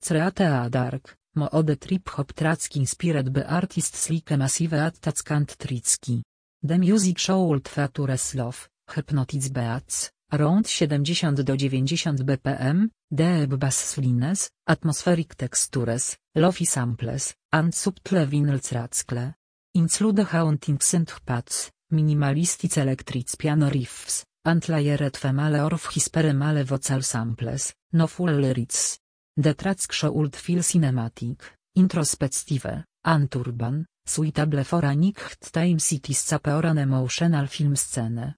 Create dark, mode trip hop track inspired by artists like Massive Attack and Tricki. The music showed features love, hypnotic beats, around 70 do 90 bpm, deep bass lines, atmospheric textures, lofi samples, and subtle vinyl tracks. Include haunting synth-pads, minimalistic electric piano riffs, and layered female or hypermale vocal samples, no full lyrics. The tracks should feel cinematic, introspective, and urban, suitable for a night time city scape or an emotional film scene.